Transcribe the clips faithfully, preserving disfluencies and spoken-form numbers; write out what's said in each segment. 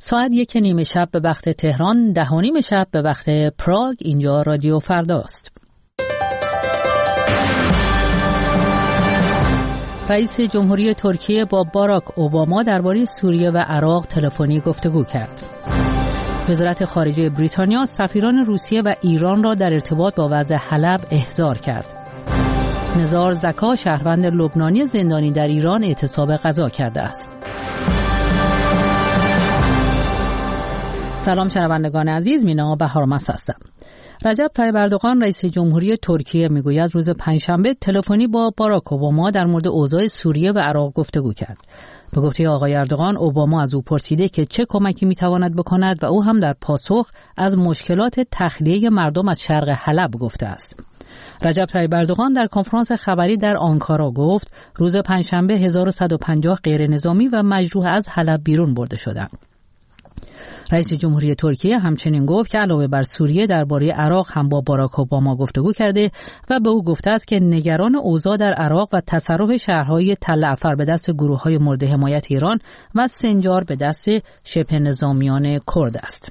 ساعت یک نیمه شب به وقت تهران، ده و نیم شب به وقت پراگ. اینجا رادیو فرداست. رئیس جمهوری ترکیه با باراک اوباما درباره سوریه و عراق تلفنی گفتگو کرد. وزارت خارجه بریتانیا سفیران روسیه و ایران را در ارتباط با وضع حلب احضار کرد. نزار زکا شهروند لبنانی زندانی در ایران اعتصاب غذا کرده است. سلام شنوندگان عزیز، مینا بهارمست هستم. رجب طیب اردوغان رئیس جمهوری ترکیه میگوید روز پنجشنبه تلفنی با باراک اوباما در مورد اوضاع سوریه و عراق گفتگو کرد. به گفته آقای اردوغان، اوباما از او پرسیده که چه کمکی میتواند بکند و او هم در پاسخ از مشکلات تخلیه مردم از شرق حلب گفته است. رجب طیب اردوغان در کنفرانس خبری در آنکارا گفت روز پنجشنبه هزار و صد و پنجاه غیر نظامی و مجروح از حلب بیرون برده شدند. رئیس جمهوری ترکیه همچنین گفت که علاوه بر سوریه درباره عراق هم با باراک اوباما گفتگو کرده و به او گفته است که نگران اوضاع در عراق و تصرف شهرهای تل افر به دست گروه‌های مورد حمایت ایران و سنجار به دست شبه نظامیان کرد است.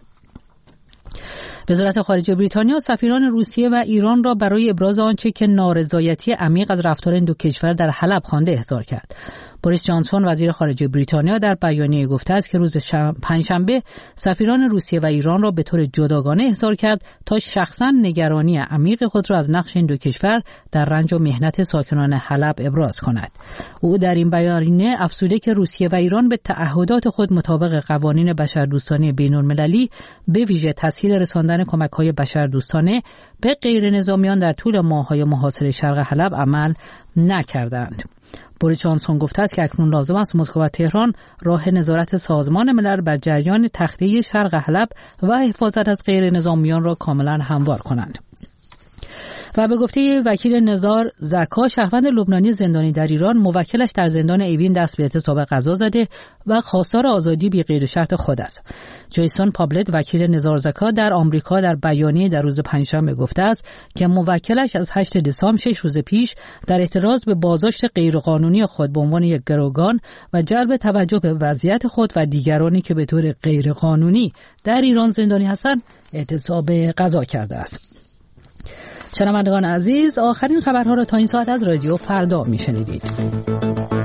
وزارت خارجه بریتانیا سفیران روسیه و ایران را برای ابراز آنچه که نارضایتی عمیق از رفتار این دو کشور در حلب خوانده احضار کرد. بوریس جانسون وزیر خارجه بریتانیا در بیانیه گفته است که روز پنجشنبه سفیران روسیه و ایران را به طور جداگانه احضار کرد تا شخصا نگرانی عمیق خود را از نقش این دو کشور در رنج و محنت ساکنان حلب ابراز کند. او در این بیانیه افزوده که روسیه و ایران به تعهدات خود مطابق قوانین بشردوستانه بین‌المللی به ویژه تسهیل رساندن کمک‌های بشردوستانه به غیر نظامیان در طول ماه‌های محاصره شرق حلب عمل نکردند. بوریس جانسون گفته است که اکنون لازم است مسکو و تهران راه نظارت سازمان ملل بر جریان تخلیه شرق حلب و حفاظت از غیر نظامیان را کاملا هموار کنند. و به گفته وکیل نزار زکا شهروند لبنانی زندانی در ایران، موکلش در زندان اوین دست به اعتصاب غذا زده و خواستار آزادی بی قید شرط خود است. جیسون پابلت وکیل نزار زکا در آمریکا در بیانیه در روز پنجشنبه گفته است که موکلش از هشتم دسامبر شش روز پیش در اعتراض به بازداشت غیرقانونی خود به عنوان یک گروگان و جلب توجه به وضعیت خود و دیگرانی که به طور غیرقانونی در ایران زندانی هستند اعتصاب غذا کرده است. شنوندگان عزیز، آخرین خبرها را تا این ساعت از رادیو فردا میشنیدید.